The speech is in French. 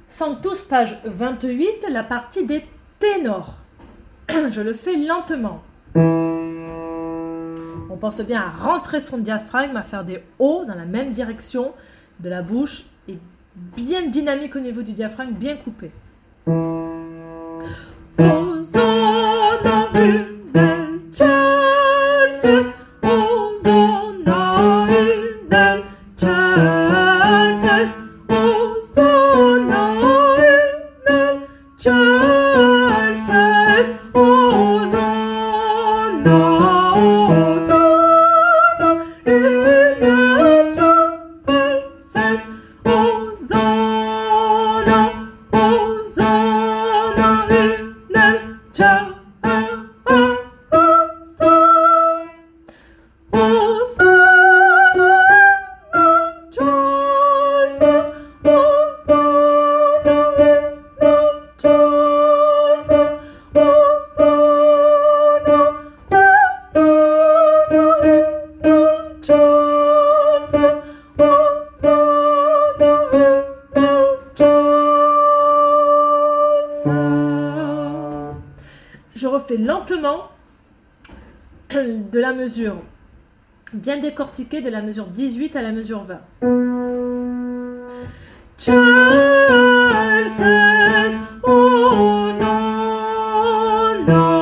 Sanctus, page 28, la partie des ténors. Je le fais lentement. On pense bien à rentrer son diaphragme, à faire des hauts dans la même direction de la bouche et bien dynamique au niveau du diaphragme, bien coupé. Hosanna in excelsis, Hosanna in excelsis, Hosanna in excelsis, Hosanna, Hosanna in excelsis, Hosanna, Hosanna in excelsis. Je refais lentement de la mesure bien décortiquée de la mesure 18 à la mesure 20. Excelsis, Hosanna.